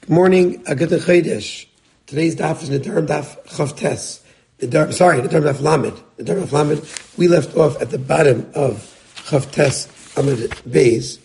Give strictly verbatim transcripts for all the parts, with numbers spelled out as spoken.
Good morning, a good Chodesh. Today's daf is Nedarim daf Chavtes. The sorry, Nedarim daf Lamed. Nedarim daf Lamed. We left off at the bottom of Chavtes Amud Beis,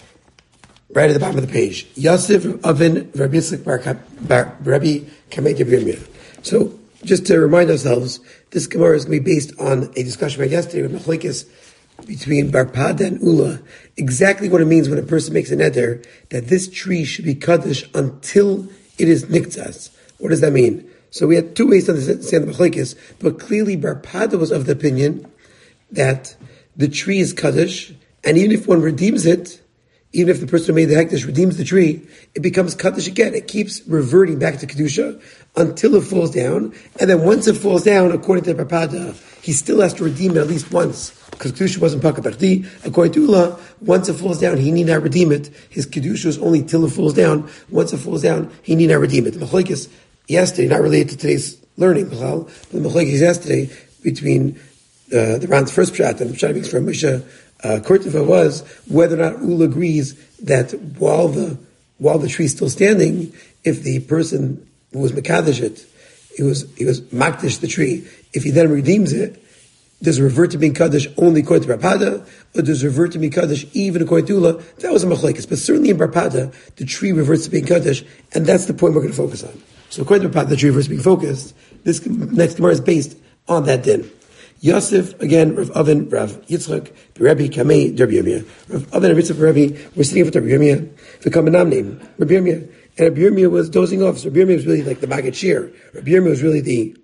right at the bottom of the page. Yosef Avin Rabbi Yitzchak Bar Rabbi Kamei Yirmiyah. So, just to remind ourselves, this Gemara is going to be based on a discussion we had yesterday with Machlokes between Bar Pada and Ula, exactly what it means when a person makes a neder that this tree should be kaddish until it is niktzas. What does that mean? So we had two ways to understand the Machlokes, but clearly Bar Pada was of the opinion that the tree is kaddish, and even if one redeems it, even if the person who made the hekdesh redeems the tree, it becomes kaddish again. It keeps reverting back to kedusha until it falls down, and then once it falls down, according to Bar Pada, he still has to redeem it at least once, because kedusha wasn't pakabachdi. According to Ula, once it falls down, he need not redeem it. His kedusha is only till it falls down. Once it falls down, he need not redeem it. The Machlokes yesterday, not related to today's learning, but the Machlokes yesterday between uh, the Ran's first pshat and the pshat makes from Misha uh, Kurtiva was whether or not Ula agrees that while the while the tree is still standing, if the person who was mekadesh it, he was he was makdish the tree, if he then redeems it, does it revert to being kaddish only according to Bar Pada, or does it revert to being kaddish even according to Ula? That was a machlekes, but certainly in Bar Pada, the tree reverts to being kaddish, and that's the point we're going to focus on. So according to Bar Pada, the tree reverts to being focused. This next Gemara is based on that din. Yosef, again, Rav Avin, Rav Yitzchak, Rabbi Kamei, Rabbi Yirmiyah. Rav Avin and Yitzchak, Rabbi, we're sitting with Rabbi Yirmiyah, the common name, Rabbi Yirmiyah. And Rabbi Yirmiyah was dozing off, so Rabbi Yirmiyah was really like the Maggid Shir. Rabbi Yirmiyah was really the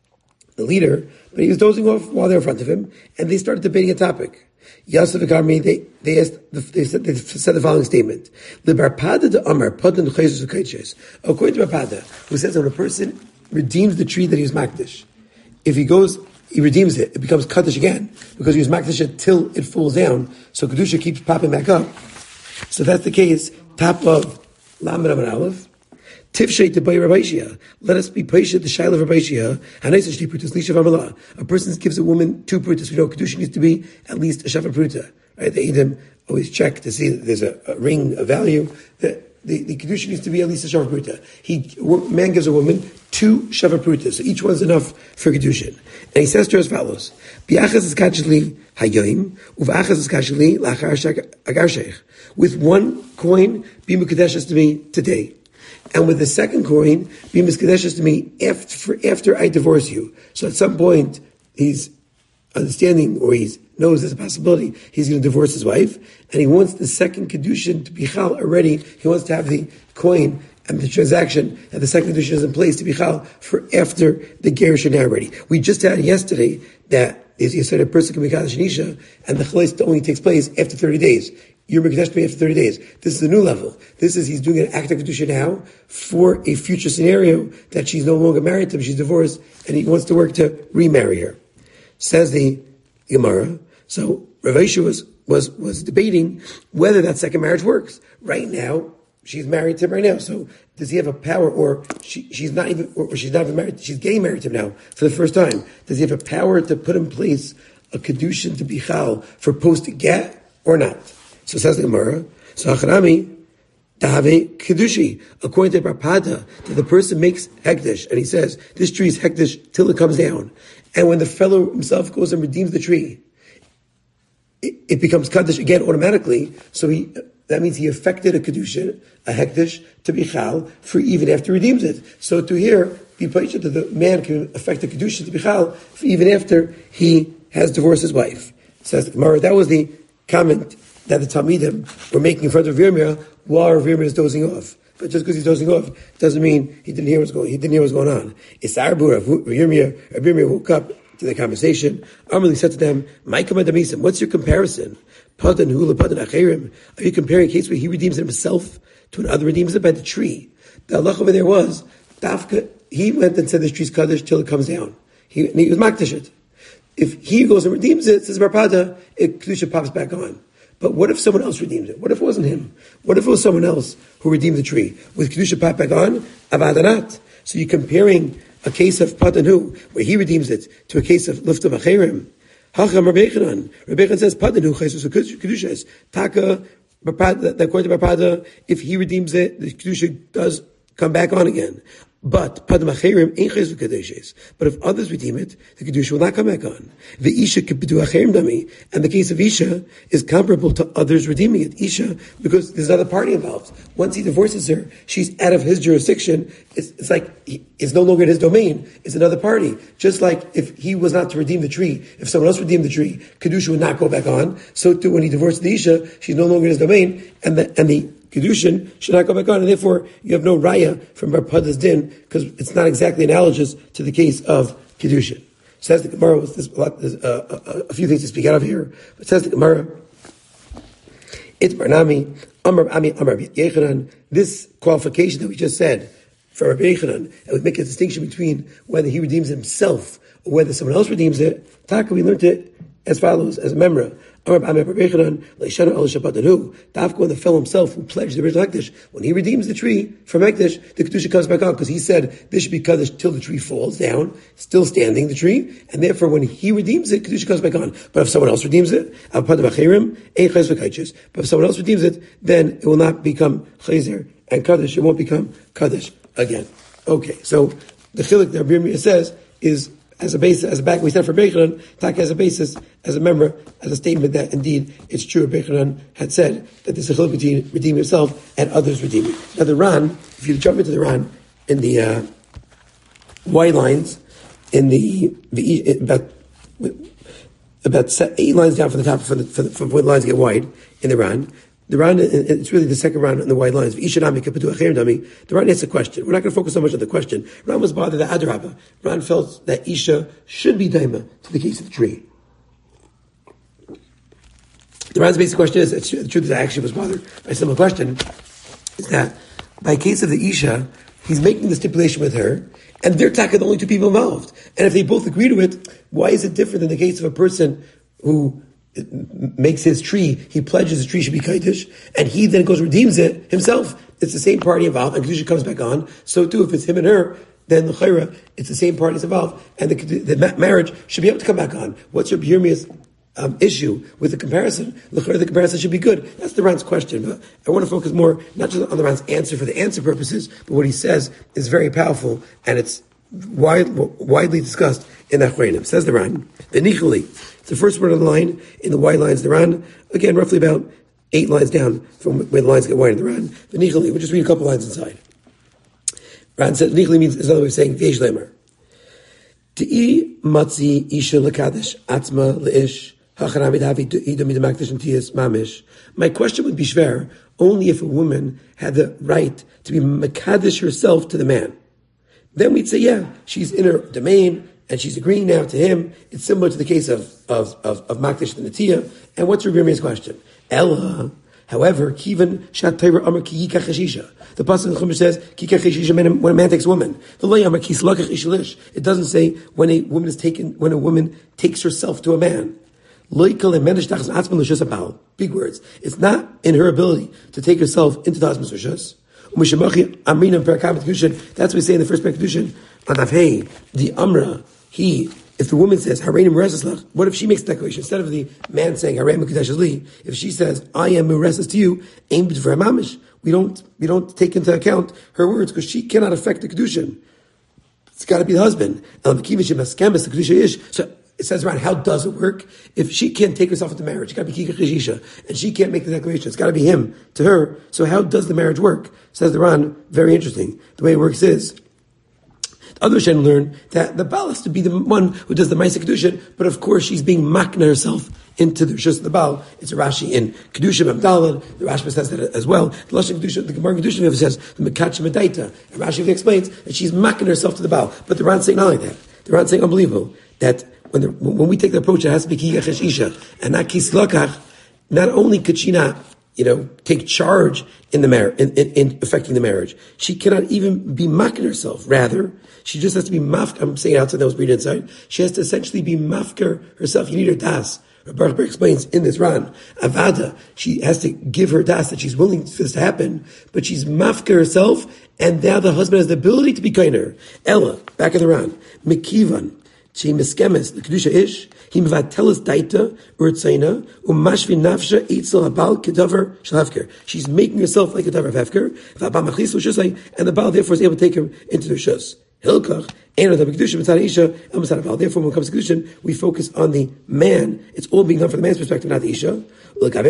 the leader, but he was dozing off while they were in front of him, and they started debating a topic. Yosef and Karmi, they they asked, they said, they said the following statement: "The Bar Pada de Amar Padan Chayzus V'Kayches." According to Bar Pada, who says that when a person redeems the tree that he was makdish, if he goes, he redeems it, it becomes kaddish again because he was makdish it till it falls down. So kedusha keeps popping back up. So that's the case. Top of Lamed Amud Aleph. Tifshay to Bay Rabbi Shia. Let us be patient. The shaila of Rabbi Shia. Hanaysa prutas lishav amalah. A person gives a woman two prutas. We know kedusha needs to be at least a shafa pruta. Right? The Edom always check to see that there's a, a ring, a value. The the, the kedusha needs to be at least a shafa pruta. He man gives a woman two shafa prutas, so each one's enough for kedusha. And he says to her as follows: Biachas is kachli hayoim, uvachas is kachli lachar agar sheich. With one coin, be mukadeshes to me today. And with the second coin, be miskadeshes to me after, after I divorce you. So at some point, he's understanding, or he knows there's a possibility, he's going to divorce his wife, and he wants the second kedushin to be chal already. He wants to have the coin and the transaction, and the second kedushin is in place to be chal for after the gerushin already. We just had yesterday that, as you said, a person can be kaddish nisha, and the chalais only takes place after thirty days. You're Mekadesh to me after thirty days. This is a new level. This is, he's doing an act of Kedusha now for a future scenario that she's no longer married to him, she's divorced, and he wants to work to remarry her. Says the Gemara. So Rav Aisha was, was, was debating whether that second marriage works. Right now, she's married to him right now. So does he have a power, or she, she's not even, or she's not even married, she's getting married to him now for the first time. Does he have a power to put in place a Kedushin to be chal for post-get or not? So says the Gemara, so Acharami, Dave Kedushi, according to Bar Pada, that the person makes hekdesh, and he says, this tree is hekdesh till it comes down. And when the fellow himself goes and redeems the tree, it, it becomes kaddish again automatically. So he, that means he affected a kedusha, a hekdesh, to be chal, for even after he redeems it. So to here, be patient that the man can affect a kedusha to be chal, for even after he has divorced his wife. Says the Gemara, that was the comment that the Talmidim were making in front of Yirmiyah while Yirmiyah is dozing off. But just because he's dozing off doesn't mean he didn't hear what's going. He didn't hear what's going on. Isarbu Yirmiyah, Yirmiyah woke up to the conversation. Amalek said to them, "What's your comparison? Padan hula padan acherim. Are you comparing a case where he redeems it himself to another redeems it by the tree? The halach over there was Dafka. He went and said this tree's kaddish till it comes down. He, he was makdish it. If he goes and redeems it, says Bar Pada, it kedusha pops back on." But what if someone else redeemed it? What if it wasn't him? What if it was someone else who redeemed the tree? With Kedusha pop back on? Avadanat. So you're comparing a case of Padanu, where he redeems it, to a case of Liftam Acherim. Hacham Rabbi Yechanan. Rabbi Yechanan says, Padanu, Chesus Kedusha is. Taka, that according to Bar Pada, if he redeems it, the Kedusha does come back on again. But but if others redeem it, the kedusha will not come back on. The isha dami, and the case of isha is comparable to others redeeming it. Isha, because there's another party involved. Once he divorces her, she's out of his jurisdiction. It's, it's like he, it's no longer in his domain. It's another party. Just like if he was not to redeem the tree, if someone else redeemed the tree, kedusha would not go back on. So too, when he divorced the isha, she's no longer in his domain, and the and the kedushin should not go back on, and therefore you have no raya from Bar Pada's din, because it's not exactly analogous to the case of kedushin. Says the Gemara, with this, a, a, a few things to speak out of here, but says the Gemara, it's Barnami, Amar Ami Amar Yechanan, this qualification that we just said for Rabbi Yechanan, and we make a distinction between whether he redeems it himself or whether someone else redeems it. Taka, we learned it as follows, as a memra. When the fellow himself who pledged the original Ekdesh, when he redeems the tree from Ekdesh, the Kedusha comes back on, because he said this should be Kaddish till the tree falls down, still standing, the tree, and therefore when he redeems it, Kedusha comes back on. But if someone else redeems it, but if someone else redeems it, then it will not become Chazer and Kaddish, it won't become Kaddish again. Okay, so the Chilik that Rabbi Yirmiyah says is as a basis, as a back, we said for Bechanan, Tak as a basis, as a member, as a statement that indeed it's true. Bechanan had said that this is a chiluk between redeeming himself and others redeeming. Now the Ran, if you jump into the Ran in the uh, white lines, in the, the about about eight lines down from the top, from the, from the, from when the lines get wide in the Ran. The Ran, it's really the second round in the white lines. The Ran asks a question. We're not going to focus so much on the question. Ran was bothered that Adrabah. Ran felt that Isha should be daima to the case of the tree. The Ran's basic question is, the truth is I actually was bothered by a similar question, is that by case of the Isha, he's making the stipulation with her, and they're talking the only two people involved. And if they both agree to it, why is it different than the case of a person who makes his tree, he pledges the tree should be Kaddish, and he then goes and redeems it himself? It's the same party involved, and Kedusha comes back on. So too, if it's him and her, then the Chayra, it's the same parties involved, and the, the marriage should be able to come back on. What's your Yirmiyah's um, issue with the comparison? The Chayra, the comparison should be good. That's the Ran's question, but I want to focus more, not just on the Ran's answer for the answer purposes, but what he says is very powerful, and it's wide, widely discussed in the Achreinim. Says the Ran, the Nichali, it's the first word on the line, in the wide lines, the Ran, again, roughly about eight lines down from where the lines get wide in the Ran. The Nichali, we'll just read a couple lines inside. Ran says, Nichali means, is another way of saying, V'yesh lemer. Ti'i matzi isha l'kadesh atzma le'ish ha'chanamid havi ido midamakdesh n'tiyas mamish. My question would be shver, only if a woman had the right to be makadesh herself to the man. Then we'd say, yeah, she's in her domain, and she's agreeing now to him. It's similar to the case of of of, of Makdish and Natiyah. And what's Rabbi Yirmiyah's question? Ella, however, kivan shat Torah amar ki yikach hashisha. The pasuk in the Chumash says ki yikach hashisha when a man takes a woman. The lay amar ki slakach ishlish. It doesn't say when a woman is taken, when a woman takes herself to a man. Big words. It's not in her ability to take herself into the husband's rishus. That's what we say in the first Kedushin. Hey, the Amra, he, if the woman says, what if she makes the declaration? Instead of the man saying, if she says, I am Mureses to you, we don't, we don't take into account her words, because she cannot affect the Kedushin. It's got to be the husband. So it says around, how does it work? If she can't take herself into marriage, it's got to be Kika Chajisha, and she can't make the declaration, it's got to be him to her. So how does the marriage work? Says the Ran, very interesting. The way it works is, the other Shem learn that the Baal has to be the one who does the Maisa Kedushin, but of course she's being makna herself into the Rishus of the Baal. It's a Rashi in Kedushin Abdallah. The Rashi says that as well. The Lashon Kedushin, the Gemara Kedushin says the Mekach Medaita. And Rashi explains that she's makna herself to the Baal. But the Ran saying not like that. The Ran saying unbelievable that when the, when we take the approach, it has to be Kiyach Isha and not Kislakach. Not only could she not, you know, take charge in the marriage, in, in, in affecting the marriage, she cannot even be makna herself. Rather, she just has to be mafker. I'm saying outside, that was breathed inside. She has to essentially be mafker herself. You need her das. Baruch Ber explains in this Ran, Avada, she has to give her das that she's willing for this to happen, but she's mafker herself, and now the husband has the ability to be kinder. Ella, back in the Ran, Mekivan, she miskemes the kedusha ish. He mevateles daita urtzaina umashvi nafsha eitzel habal kedavar shalafker. She's making herself like a davar of hefker. And the Baal therefore is able to take her into the shus. Hilkach, and the kedusha mitzad isha, and mitzad Baal. Therefore, when it comes to kedushin, we focus on the man. It's all being done from the man's perspective, not the isha. So the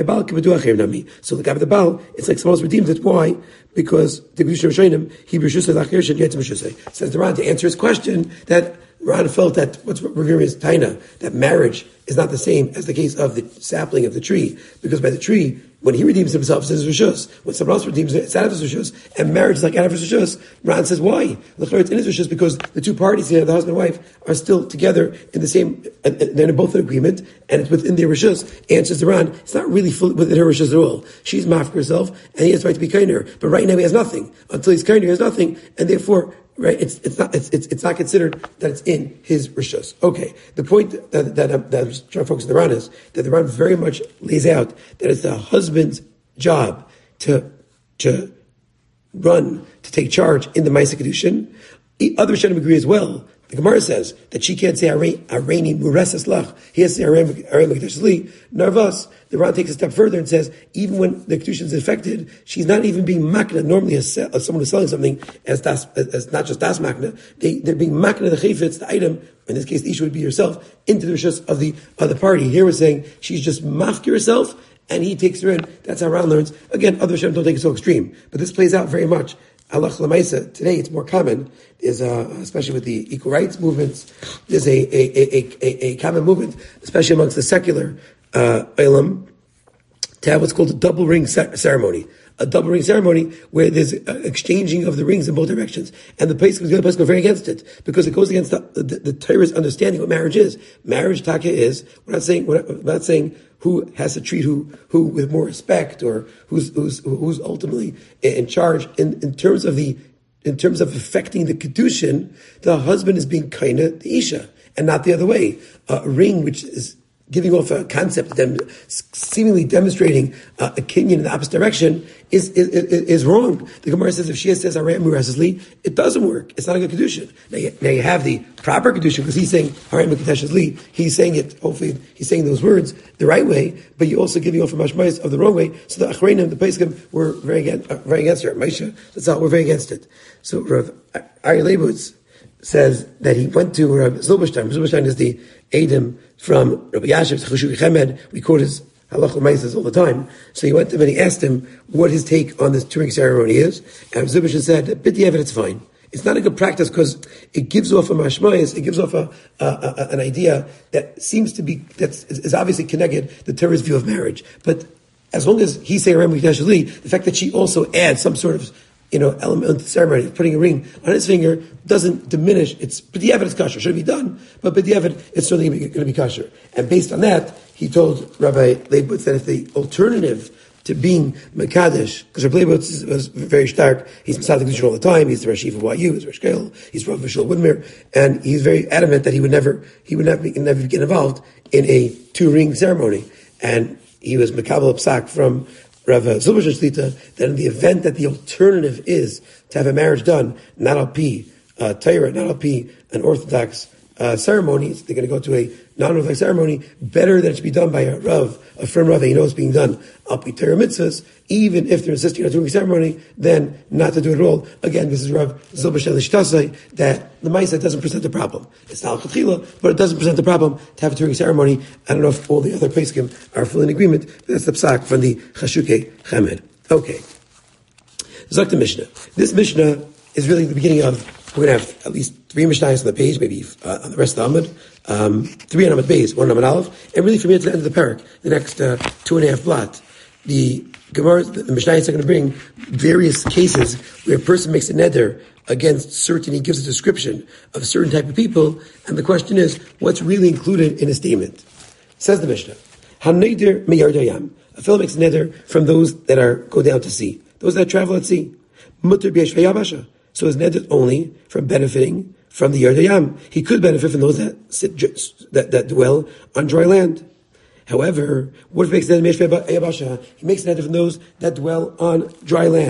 Gabi the Baal, it's like someone else redeems it. Why? Because the kedusha Rishonim, he b'shusay lachir yet b'shusay. Says the Ran to answer his question that Ran felt that what's revering is taina, that marriage is not the same as the case of the sapling of the tree, because by the tree, when he redeems himself, it's his rishus. When someone else redeems it, it's out of his rishus. And marriage is like out of his rishus. Ran says, why? It's in his rishus because the two parties here, the husband and wife, are still together in the same, and they're in both in agreement, and it's within their rishus. Answers the Ran, it's not really full within her rishus at all. She's mafka herself, and he has the right to be kinder. But right now he has nothing. Until he's kinder, he has nothing, and therefore, right, it's it's not it's it's, it's not considered that it's in his rishus. Okay, the point that that, I'm, that I'm trying to focus on the Ran is that the Ran very much lays out that it's the husband's job to to run to take charge in the Ma'aseh Kedushin. Other Rishonim agree as well. The Gemara says that she can't say Areini Mureses Lach. He has to say Areini Mekdesh Li. Narvas. The Ran takes a step further and says even when the Kedushin is affected, she's not even being makna. Normally, as, as someone who's selling something as das, as not just das makna, they they're being makna the chayfetz, the item. In this case, the issue would be herself into the rishus of the other party. Here we're saying she's just mafkir herself, and he takes her in. That's how Ran learns. Again, other Rishonim don't take it so extreme, but this plays out very much. Allah Lamaisa, today it's more common, is uh, especially with the equal rights movements, there's a a, a, a, a common movement, especially amongst the secular uh, Ilam, to have what's called a double ring ceremony. A double ring ceremony where there's exchanging of the rings in both directions. And the place, the other place go very against it, because it goes against the, the, the Torah's understanding what marriage is. Marriage, taka, is, we're not saying, we're not, we're not saying who has to treat who, who with more respect, or who's, who's, who's ultimately in charge. In, in terms of the, in terms of affecting the kedushin, the husband is being kaina, the isha, and not the other way. A ring which is giving off a concept, dem- seemingly demonstrating uh, a kinyan in the opposite direction, is, is, is, is wrong. The Gemara says if she says Areini Mureses Li, it doesn't work. It's not a good kedushin. Now you, now you have the proper kedushin, because he's saying Areini Mureses Li. He's saying it. Hopefully, he's saying those words the right way. But you're also giving off a mashmayis of the wrong way. So the Achreinim, the Pesachim, were very against, uh, very against her. Maisha, that's how we're very against it. So Rav Ari Leibowitz says that he went to Rav Zilberstein. Rav Zilberstein is the Adam from Rabbi Yashiv's Chashuki Chemed. We quote his halach l'maisas all the time. So he went to him and he asked him what his take on this touring ceremony is. And Rav Zilberstein said, "B'di Evid, it's fine. It's not a good practice because it gives off a mashmayis, it gives off a, a, a, an idea that seems to be, that is obviously connected the Torah's view of marriage. But as long as he say Areini Mekdesh Li, the fact that she also adds some sort of, you know, element of the ceremony, putting a ring on his finger, doesn't diminish. It's b'diavad, it's kosher. Should be done, but b'diavad, it's certainly going to be kosher. And based on that, he told Rabbi Leibowitz that if the alternative to being Mekadesh, because Rabbi Leibowitz was very stark, he's Masada Kedushin all the time, he's the Rosh Yeshiva of Y U, he's Rosh Kollel, he's Rav Vishal Woodmere, and he's very adamant that he would never, he would never, never get involved in a two-ring ceremony. And he was Mekabel Psak from Rav Zilberstein Shlita, that in the event that the alternative is to have a marriage done, not al pi uh, Torah, not al pi an Orthodox uh, ceremony, they're going to go to a non-Orthodox ceremony, better that it should be done by a Rav, a firm Rav that you know it's being done al pi Torah mitzvahs, even if they're insisting on doing a ceremony, then not to do it at all. Again, this is Rav Zilberstein Shtasai, that the Maisa doesn't present a problem. It's not al-Chatchila, but it doesn't present a problem to have a touring ceremony. I don't know if all the other Pesachim are fully in agreement, but that's the psak from the Chashuki Chemed. Okay. Zakta Mishnah. This Mishnah is really the beginning of, we're going to have at least three Mishnahs on the page, maybe uh, on the rest of the Amud. Um, three on Amud Beis, one on Amud Aleph, and really from here to the end of the parak, the next uh, two and a half blot. The Gemara, the, the Mishnah is going to bring various cases where a person makes a neder against certain, he gives a description of a certain type of people, and the question is, what's really included in a statement? Says the Mishnah, HaNeder meyardayam. A fellow makes a neder from those that are go down to sea, those that travel at sea. Mutter b'yesh v'yabasha. So his neder only from benefiting from the yardayam. He could benefit from those that sit, that, that dwell on dry land. However, what if he makes neder meysh v'yabasha? He makes neder from those that dwell on dry land.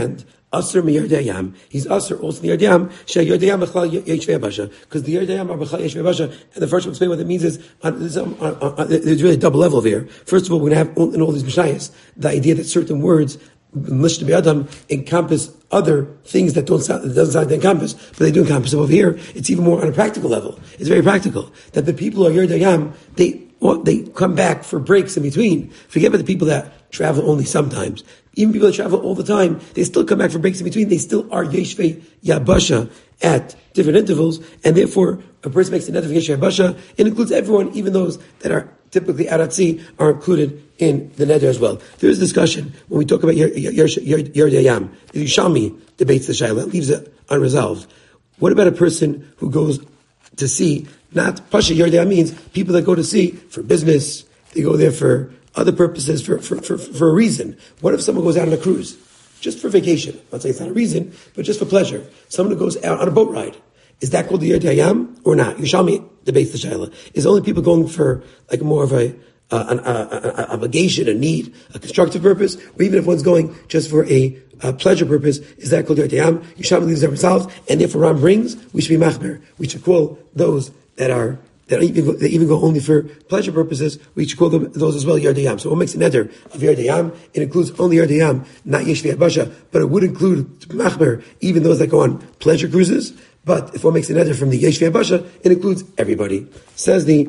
Asr mi Yardayam. He's Asr also in the Yardayam. She Yardayam b'chal Yeshvei Basha. Because the Yardayam are b'chal Yeshvei Basha. And the first one explain what that means is on, there's, on, on, on, there's really a double level there. First of all, we're going to have all, in all these Mishayas the idea that certain words Adam encompass other things that don't sound, that doesn't sound to encompass, but they do encompass. So over here, it's even more on a practical level. It's very practical that the people of Yerdayam, they well, they come back for breaks in between. Forget about the people that travel only sometimes. Even people that travel all the time, they still come back for breaks in between. They still are Yeshvei Yabasha at different intervals, and therefore a person makes the net of Yeshvei Yabasha. It includes everyone, even those that are typically Aratzi are included in the neder as well. There is discussion when we talk about Yerdayam. The Yishami debates the Shaila, leaves it unresolved. What about a person who goes to see, not Pasha Yerdayam means people that go to see for business, they go there for other purposes, for, for, for, for a reason. What if someone goes out on a cruise? Just for vacation. I'm not saying it's not a reason, but just for pleasure. Someone who goes out on a boat ride. Is that called the Yerdayam or not? Yishami debates the Shaila. Is only people going for like more of a uh, an uh, uh, obligation, a need, a constructive purpose, or even if one's going just for a uh, pleasure purpose, is that called Yerdayam? Yishami leaves themselves, and if Ram brings, we should be machmer. We should call those that are that even go, that even go only for pleasure purposes. We should call them those as well Yerdayam. So what makes a neder of Yerdayam? It includes only Yerdayam, not Yeshvei Yabasha, but it would include machmer even those that go on pleasure cruises. But if one makes a neder from the Yeshvei Basha, it includes everybody. Says the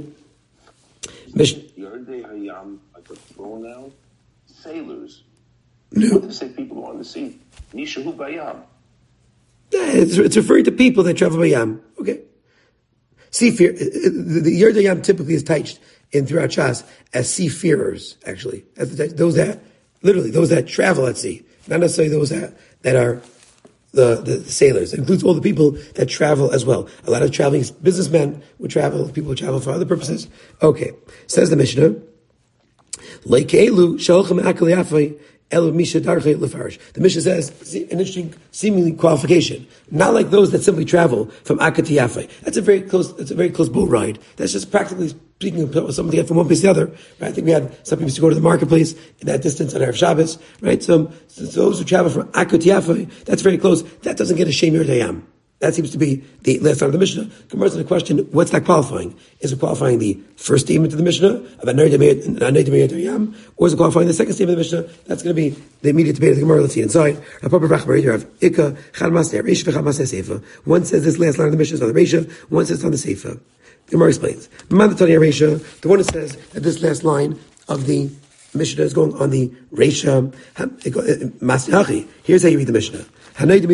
Mishnah. Yerdei Hayam, like a pronoun, sailors. No. What does it say people who are on the sea? Nishahu Bayam. Yeah, it's, it's referring to people that travel by Yam. Okay. Seafarer, the, the Yerdei Yam typically is touched in throughout Shas as seafarers, actually. As the, those that, literally, those that travel at sea. Not necessarily those that, that are The, the, the sailors. It includes all the people that travel as well. A lot of traveling businessmen would travel, people would travel for other purposes. Okay. Says the Mishnah, the Mishnah says, an interesting, seemingly qualification. Not like those that simply travel from Akka to Yafai. That's a very close, that's a very close boat ride. That's just practically speaking of somebody get from one place to the other. Right? I think we had some people used to go to the marketplace in that distance on Erev Shabbos. Right? So, so those who travel from Akka to Yafai, that's very close. That doesn't get a Shem Yerdayam. That seems to be the last line of the Mishnah. Comes to the question, what's that qualifying? Is it qualifying the first statement of the Mishnah about Yerdayam, or is it qualifying the second statement of the Mishnah? That's going to be the immediate debate of the Gemara. Let's see inside. One says this last line of the Mishnah is on the Reisha, one says it's on the Seifa. The Gemara explains. The one that says that this last line of the Mishnah is going on the Reisha. Here's how you read the Mishnah. One makes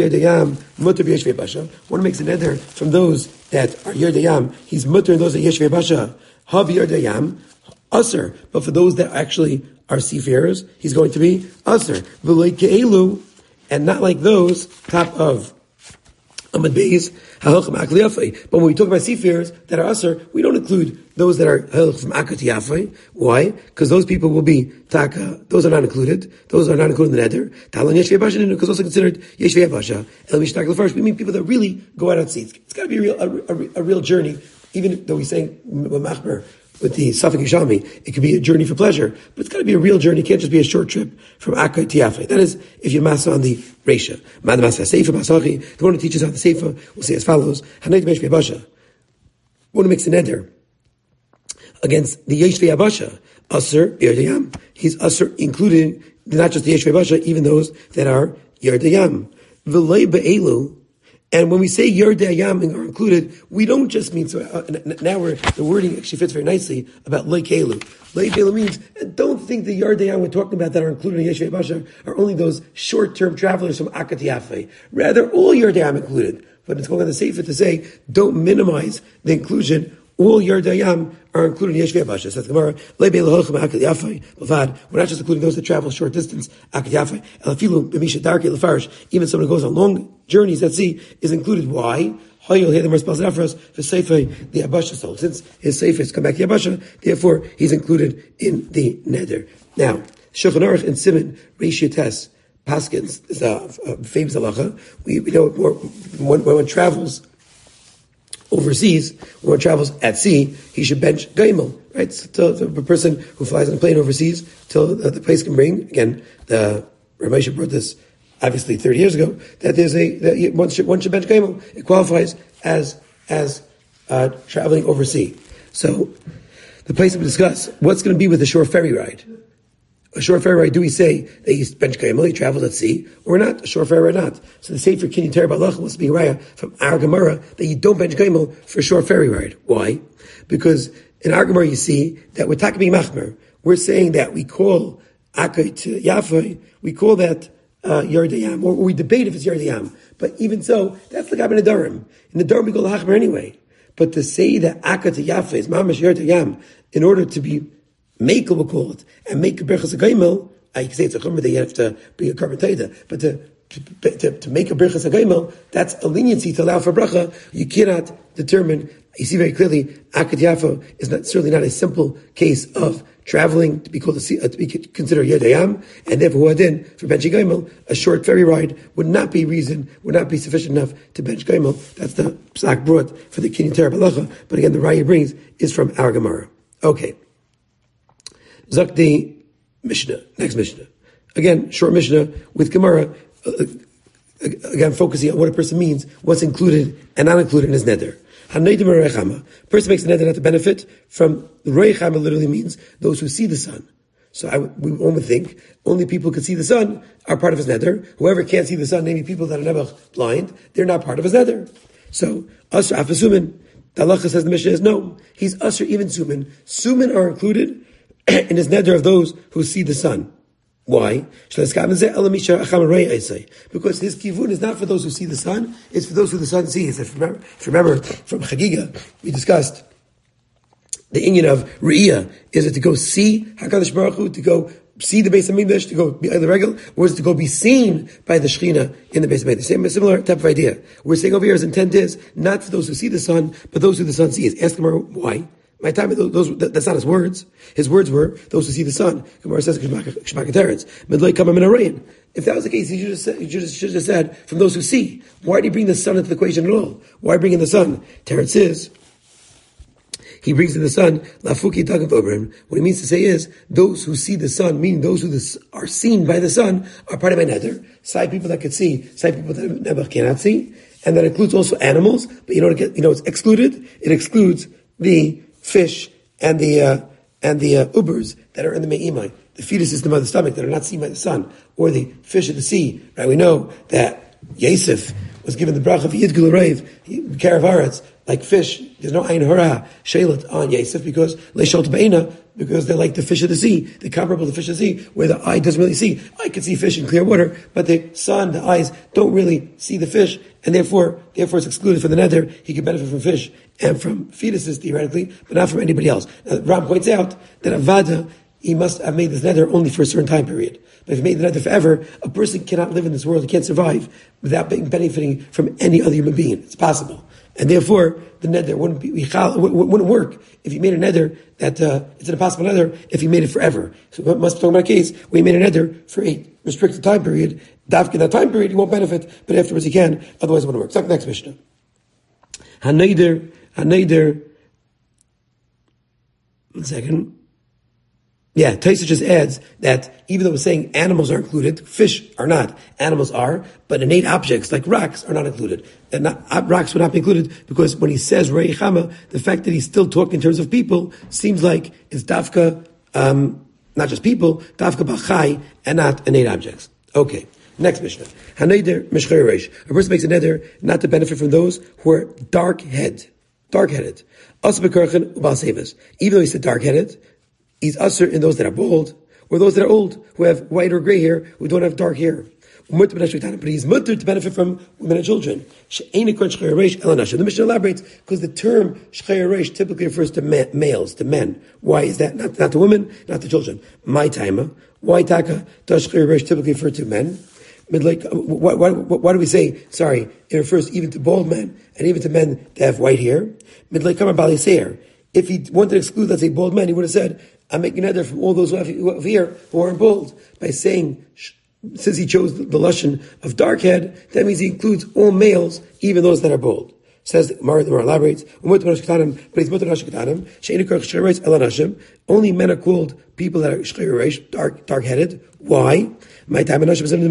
a neder from those that are Yerdayam. He's mutter and those that Yeshvei Basha. Hav Yerdayam, Aser. But for those that actually are seafarers, he's going to be Aser. And not like those, top of Amad Beis, but when we talk about seafarers that are Aser, we don't include those that are from Akka to Yafai. Why? Because those people will be Taka. Those are not included. Those are not included in the Neder. Talan Yeshvei Basha, because also considered Yeshvei Basha. El Mishtak Lefarsh. We mean people that really go out at sea. It's got to be a real, a, a, a real journey. Even though he's saying Machmer with the Safek Yishami, it could be a journey for pleasure, but it's got to be a real journey. It can't just be a short trip from Akka to Yafai. That is, if you masa on the Reisha. Man masa Seifa Masachi. The one who teaches on the Seifa will say as follows: Hanayt Yeshvei Basha. One who makes a neder against the Yeshvei Basha, Aser Yerdayam. He's Aser, including not just the Yeshvei Basha, even those that are Yerdayam. V'lei be'elu. And when we say Yerdayam are included, we don't just mean, so uh, now we're, the wording actually fits very nicely about Leikelu. Leikelu means, don't think the Yerdayam we're talking about that are included in Yeshvei Basha are only those short-term travelers from Akka to Yafai. Rather, all Yerdayam included. But it's going on the Sefer to say, don't minimize the inclusion. All Yerdayam are included in Yeshvei Basha. Says the Gemara, we're not just including those that travel short distance, even someone who goes on long journeys at sea is included. Why? The Abasha soul. Since his Sefer has come back to Abasha, therefore he's included in the Neder. Now, Shulchan Aruch and Simon, Reishi Tes, Paskins, is a, a famous halacha. We, we know more, when, when one travels overseas, when one travels at sea, he should bench gaimel, right? So to, to a person who flies on a plane overseas till the, the place can bring. Again, the Ramesha brought this obviously thirty years ago, that there's a, that one should, one should bench gaimel. It qualifies as, as, uh, traveling overseas. So, the place to discuss, what's going to be with the shore ferry ride? A shore ferry ride, do we say that he's bench gaimel, he traveled at sea, or not? A shore ferry ride, not. So the Sefer Kinyan Torah Balach was being raya from our Gemara that you don't bench gaimel for a shore ferry ride. Why? Because in our Gemara you see that we're talking being machmer. We're saying that we call Akai to Yafai, we call that uh, Yardayam, or, or we debate if it's Yardayam. But even so, that's the Gab in the Durham. In the Durham we go to Hachmer anyway. But to say that Akai to Yafai is Mamash Yardayam, in order to be make, we'll call it, and make a berachas agaymel, I can say it's a chumrah that you have to be a carbon taida, but to, to, to, to make a berachas agaymel, that's a leniency to allow for bracha. You cannot determine, you see very clearly, Akad Yafa is not, certainly not a simple case of traveling to be called a, uh, to be considered Yadayam, and therefore Huadin, for bench gaimel, a short ferry ride would not be reason, would not be sufficient enough to bench gaimel. That's the psak brought for the Kinyan Torah Balacha, but again, the raya brings is from our Gemara. Okay. Zak the Mishnah, next Mishnah. Again, short Mishnah with Gemara, uh, again, focusing on what a person means, what's included and not included in his neder. A person makes a neder not to benefit from the Roy Chama literally means those who see the sun. So I, we one would think only people who can see the sun are part of his neder. Whoever can't see the sun, namely people that are never blind, they're not part of his neder. So, Asr Afasumin, the halacha says the Mishnah is no. He's Asr even Sumin. Sumin are included in his neder of those who see the sun. Why? Because his kivun is not for those who see the sun, it's for those who the sun sees. If you remember, if you remember from Chagiga, we discussed the inyan of Re'iyah. Is it to go see HaKadosh Baruch Hu, to go see the Beis HaMikdash, to go be the regular, or is it to go be seen by the Shechina in the Beis HaMikdash? Same, similar type of idea. We're saying over here his intent is not for those who see the sun, but those who the sun sees. Ask him why. My time, those, those, that's not his words. His words were those who see the sun. Gemara says, if that was the case, he should have said, he should have, should have said, from those who see. Why did he bring the sun into the equation at all? Why bring in the sun? Teretz is, he brings in the sun, lafuki tagav obrim. What he means to say is, those who see the sun, meaning those who are seen by the sun, are part of my neder. Sight people that could see, sight people that never cannot see. And that includes also animals, but you know, you know, it's excluded. It excludes the fish and the uh, and the uh, ubers that are in the me'imai, the fetuses in the mother's stomach that are not seen by the sun, or the fish of the sea. Right? We know that Yosef was given the bracha of Yidgul Reiv, Karavaretz, like fish. There's no Ein Hora Shelet on Yosef because Leishot Beina, because they're like the fish of the sea. They're comparable to the fish of the sea, where the eye doesn't really see. I can see fish in clear water, but the sun, the eyes don't really see the fish, and therefore, therefore it's excluded from the nether. He can benefit from fish and from fetuses theoretically, but not from anybody else. Now, Ram points out that Avada, he must have made this nether only for a certain time period. But if he made the nether forever, a person cannot live in this world, he can't survive without being benefiting from any other human being. It's possible. And therefore, the nether wouldn't be, wouldn't work if he made a nether that, uh, it's an impossible nether if he made it forever. So we must be talking about a case where he made a nether for a restricted time period. Dafka in that time period, he won't benefit, but afterwards he can, otherwise it wouldn't work. So next Mishnah. Haneider, Haneider, one second. Yeah, Taisa just adds that even though we're saying animals are included, fish are not. Animals are, but innate objects like rocks are not included. And not, uh, rocks would not be included because when he says Rei Chama, the fact that he's still talking in terms of people seems like it's dafka, um, not just people, dafka b'chai, and not innate objects. Okay, next Mishnah. Haneider mishcher reish. A person makes a neder not to benefit from those who are dark-headed. Dark-headed. Asa b'karchen ubal sevas. Even though he said dark-headed, he's usher in those that are bald, or those that are old, who have white or gray hair, who don't have dark hair. But he's mutter to benefit from women and children. The Mishnah elaborates, because the term shchei reish typically refers to ma- males, to men. Why is that? Not, not to women, not to children. My timer. Why taka does shchei reish typically refer to men? Like, why, why, why do we say, sorry, it refers even to bald men, and even to men that have white hair? If he wanted to exclude, let's say, bald men, he would have said, I'm making neder from all those who have, who have hair who aren't bald. By saying, since he chose the, the lashon of dark head, that means he includes all males, even those that are bald. Says the Gemara, the Gemara elaborates, but he's mutter nashim ketanim, she'enu karch shchei reish ela nashim, Only men are called people that are shchir, dark, dark-headed. Why? My time because men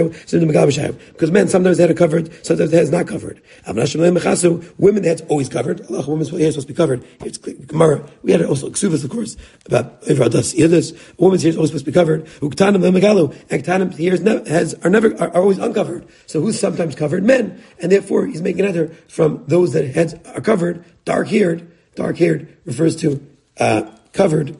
sometimes their head are covered, sometimes their head is not covered. Women their head's always covered. Allah, women's hair is supposed to be covered. It's Gemara. We had also Ksuvas, of course, about Evradas Yidus. A woman's hair is always supposed to be covered. Uktanim lemagalu. And Ktanim hairs heads are never are, are always uncovered. So who's sometimes covered? Men. And therefore he's making another from those that heads are covered, dark haired. Dark haired refers to uh, covered.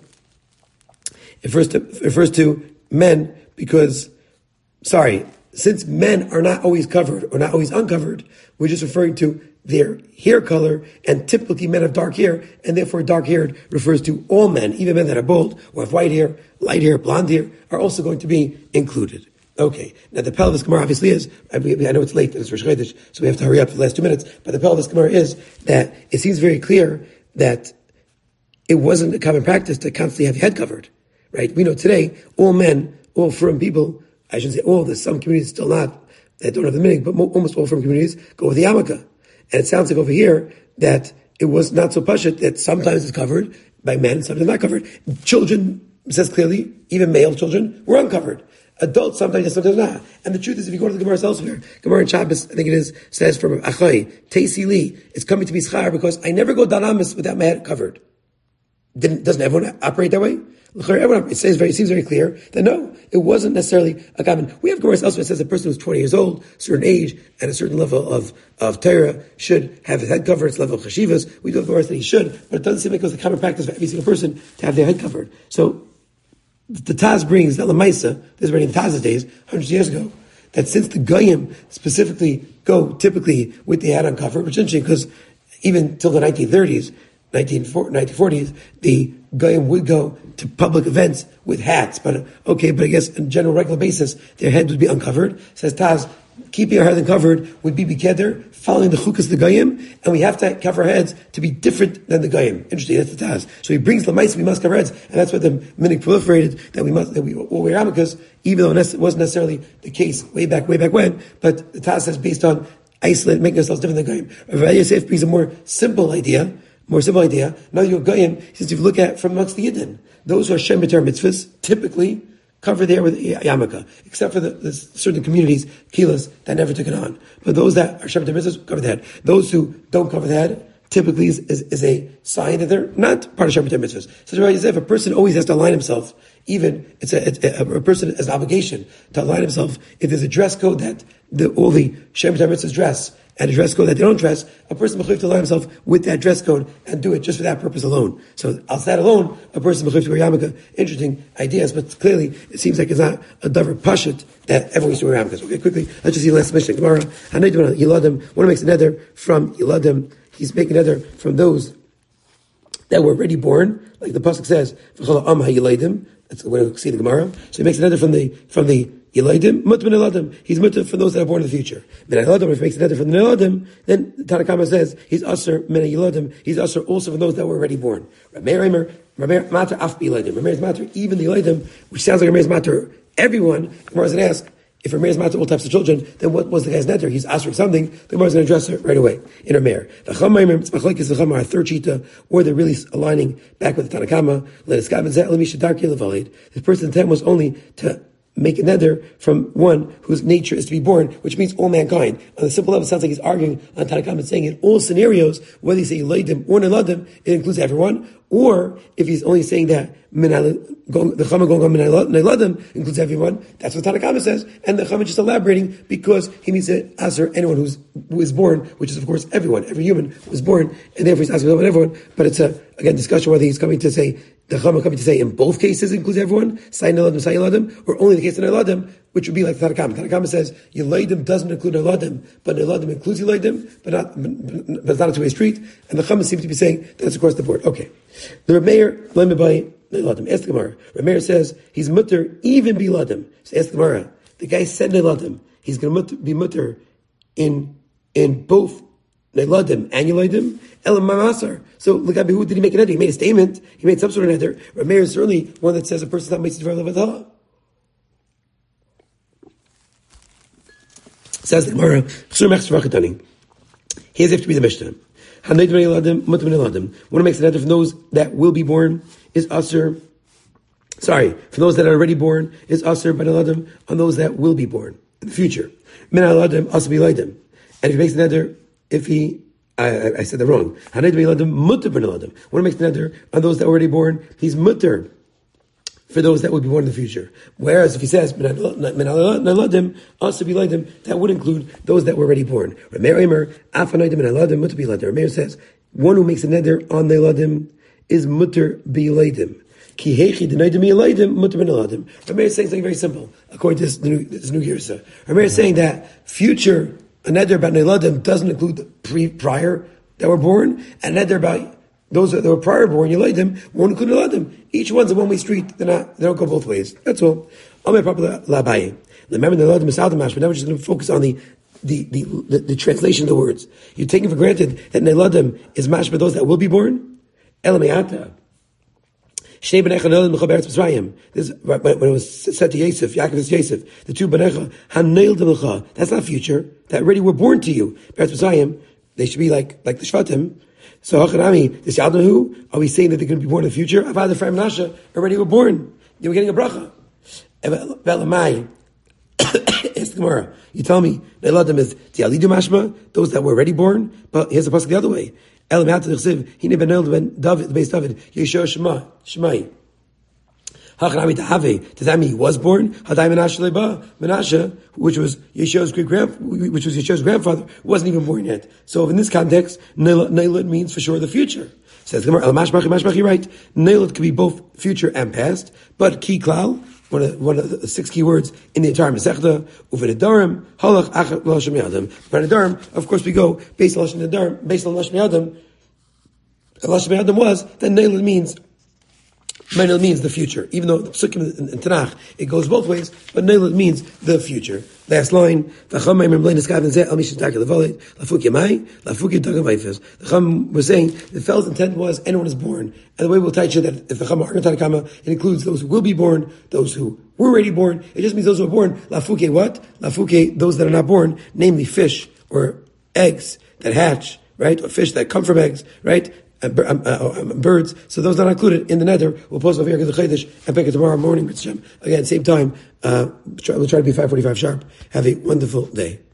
It refers to refers to men. Because, sorry, since men are not always covered or not always uncovered, we're just referring to their hair color, and typically men have dark hair, and therefore dark-haired refers to all men, even men that are bald, or have white hair, light hair, blonde hair, are also going to be included. Okay, now the pelvis Gemara obviously is, I know it's late, it's Rosh Chodesh, so we have to hurry up for the last two minutes, but the pelvis Gemara is that it seems very clear that it wasn't a common practice to constantly have your head covered, right? We know today, all men, all from people, I shouldn't say all, there's some communities still not, that don't have the meaning, but mo- almost all from communities go with the yarmulke. And it sounds like over here that it was not so pashut that sometimes it's covered by men, sometimes not covered. Children, says clearly, even male children, were uncovered. Adults sometimes, yes, sometimes not. And the truth is, if you go to the Gemara elsewhere, Gemara in Shabbos, I think it is, says from Achai, Teisi Li, it's coming to be schar because I never go danamis without my head covered. Didn't, doesn't everyone operate that way? Everyone, it says very, it seems very clear that no, it wasn't necessarily a common. We have Gemara elsewhere that says a person who's twenty years old, certain age, and a certain level of, of Torah should have his head covered, it's level of chashivas. We do have Gemara that he should, but it doesn't seem like it was a common practice for every single person to have their head covered. So, the Taz brings that Lamaisa, this is already in Taz's days, hundreds of years ago, that since the Goyim specifically go typically with the head uncovered, which is interesting because even till the nineteen thirties, nineteen forties, the Goyim would go to public events with hats, but okay, but I guess on a general regular basis, their head would be uncovered. Says Taz, keeping our head uncovered would be bikeder, following the chukas of the Goyim, and we have to cover our heads to be different than the Goyim. Interesting, that's the Taz. So he brings the mice, we must cover heads, and that's what the minig proliferated, that we must, that we all wear yarmulkes, even though it wasn't necessarily the case way back, way back when, but the Taz says based on isolate, making ourselves different than Goyim. Rav Yosef brings a more simple idea, More simple idea. Now you're Goyim, since if you look at from amongst the Yidden, those who are Shem B'Torah mitzvahs typically cover there with yarmulke, except for the, the certain communities, kilas, that never took it on. But those that are Shem B'Torah mitzvahs cover the head. Those who don't cover the head typically is, is, is a sign that they're not part of Shem B'Torah mitzvahs. So if a person always has to align himself, even it's a, it's a, a person has an obligation to align himself. If there's a dress code that the, all the Shem B'Torah mitzvahs dress, and a dress code that they don't dress, a person mechuyev to align himself with that dress code and do it just for that purpose alone. So outside alone, a person mechuyev to wear yarmulke. Interesting ideas, but clearly it seems like it's not a davar pashut that everyone used to wear yarmulkes. Okay, quickly, let's just see the last mission. Gemara, Hanay Yiladim, one makes a nether from Yiladim, he's making a nether from those that were already born, like the pasuk says, V'chala am ha-Yiladim, that's the way to see the Gemara. So he makes a nether from the, from the Yiladim, mut min eladim. He's mutter for those that are born in the future. Min eladim, if he makes a nether from the eladim, then Tanna Kamma says he's usher min yiladim. He's usher also for those that were already born. Rameir Rameir matter af biladim. Rameir's matter even the eladim, which sounds like Rameir's matter everyone. The Gemara is going to ask if Rameir's matter all types of children, then what was the guy's nether? He's asking something. The Gemara is going to address it right away in Rameir. The Chamaim, it's machlekes the Chamar, third shita, or they're really aligning back with the Tanna Kamma. Let us gavin zeh lemisha darkei levalid. The person's intent was only to make a nether from one whose nature is to be born, which means all mankind. On the simple level, it sounds like he's arguing on Tanna Kamma and saying in all scenarios, whether he's saying Yiladim or Neladim, it includes everyone, or if he's only saying that the Chama going on Neladim includes everyone, that's what Tanna Kamma says, and the Chama just elaborating because he means to answer anyone who's, who is born, which is of course everyone, every human who is born, and therefore he's asking about everyone, but it's a, again, discussion whether he's coming to say the Chama coming to say in both cases includes everyone, Say Neladim, Say Yiladim, or only the case of Neladim, which would be like Tanna Kamma. Tanna Kamma says Yiladim doesn't include Neladim, but Neladim includes Yiladim, but not, but it's not a two-way street. And the Chama seems to be saying that's across the board. Okay, the Rameir Lemibay Neladim. Ask the Gemara. Rameir says he's mutter even Biladim. So ask the Gemara. The guy said Neladim. He's going to be mutter in in both Neladim and Yiladim. Elam Mamasar. So look at who did he make an eder? He made a statement. He made some sort of eder. Rameir is certainly one that says a person's not makes it for levatah. Says the Gemara. He has to be the Mishnah. One makes an eder from those that will be born is Asr. Sorry, for those that are already born, is Asr ben Aladim on those that will be born in the future. Min Aladim Asr Bilaydim. And if he makes the neder, if he, I, I said that wrong. Haned Bilaydim Mutter ben Aladim. When he makes the neder on those that are already born, he's Mutter for those that will be born in the future. Whereas if he says, Min Aladim Asr Bilaydim, that would include those that were already born. Rameir Emer, Afanaydim and Aladim Mutter Bilaydim. Rameir says, one who makes a neder on the Aladim is Mutter Bilaydim. Ki hechi denaydim yalaydim mutar ben aladim. Rameir is saying something very simple, according to this new, this new Girsa. Rameir is saying that future, a neder about neiladim doesn't include the pre, prior that were born, and a neder about those that were prior born, yalaydim, won't include neiladim. Each one's a one-way street, they're not, they don't go both ways. That's all. Amei Papa L'Abaye. Remember neiladim is Aldamash, but now we're just going to focus on the The, the, the, the translation of the words. You're taking for granted that neiladim is mash for those that will be born? Elameata. This when it was said to Yosef, Yaakov is Yosef, the two Benecha, Haneil that's not future, that already were born to you. They should be like like the Shvatim. So Hachanami, this Yadnahu, are we saying that they're going to be born in the future? Avad Ephraim Nasha already were born. They were getting a bracha. Velamai, ask the Gemara. You tell me, Neiladim is Tialidu Mashma, those that were already born, but here's the pasuk the other way. Elam Hatzah Chsiv, Hine Ben Ben David, the base David, Yeshua Shema, Shemai. Hachanami Tahave, does that mean he was born? Hadai Menashe Leba, Menashe, which was Yeshua's great grand, which was Yeshua's grandfather, wasn't even born yet. So in this context, Neilad means for sure the future. Says Gemara, El Mashmachi, Mashmachi, right? Neilad could be both future and past, but Ki Klal, one of, one of the six key words in the entire Masechta, Uvenedarim, Halach, Achat, Lashon Yadam. Uvenedarim, of course we go, based on Lashon Yadam, based on Lashon Yadam, Lashon Yadam was, then Neilad means, Neilad means the future. Even though the Psukim in, in Tanakh, it goes both ways, but Neilad means the future. Last line, the Chum was saying, the fellow's intent was, anyone is born. And the way we'll teach you that if the Chum are it includes those who will be born, those who were already born. It just means those who are born. Lafuke what? Lafuke, those that are not born, namely fish, or eggs that hatch, right? Or fish that come from eggs, right? Uh, uh, uh, birds, so those not included in the nether, we'll post over here the Chaydish and pick it tomorrow morning. Again, same time, uh, we'll try to be five forty-five sharp. Have a wonderful day.